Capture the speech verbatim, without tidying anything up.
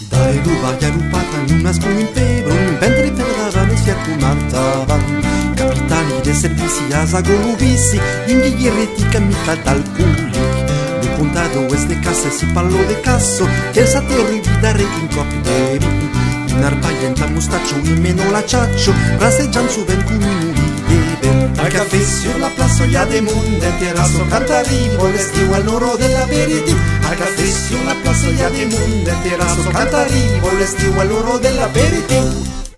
Dai lupa che rupata in una scumpero, mentre perdavano e si arcumartavan. Capitani dei servizi a Sagoluvissi, in ghiglieretti che mica dal puli. Nel puntato queste casse si parlò de casso, che sa terribile in copperi. In arpaia in tamustaccio, in meno la ciaccio, raseggian su ventun al caffè la plazoia de monde, terrazzo cantarivo, l'estiu al noro della veriti. Al caffè la plazoia de monde, terrazzo cantarivo, l'estiu al noro della veriti.